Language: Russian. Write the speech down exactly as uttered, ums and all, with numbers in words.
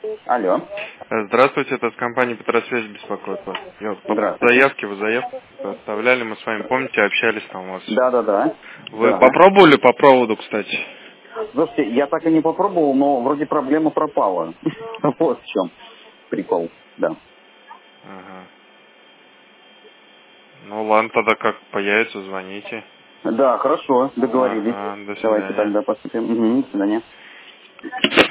Алло. Здравствуйте, это с компании Петросвязь беспокоит вас. Я вот по Здравствуйте. заявке, вы заявку оставляли, мы с вами, помните, общались там у вас. Да, да, да. Вы Да. попробовали по проводу, кстати? Слушайте, я так и не попробовал, но вроде проблема пропала. Вот в чем прикол, да. Ага. Ну ладно, тогда как появится, звоните. Да, хорошо, договорились. Ага, до Давайте свидания. тогда поступим. Угу, до свидания.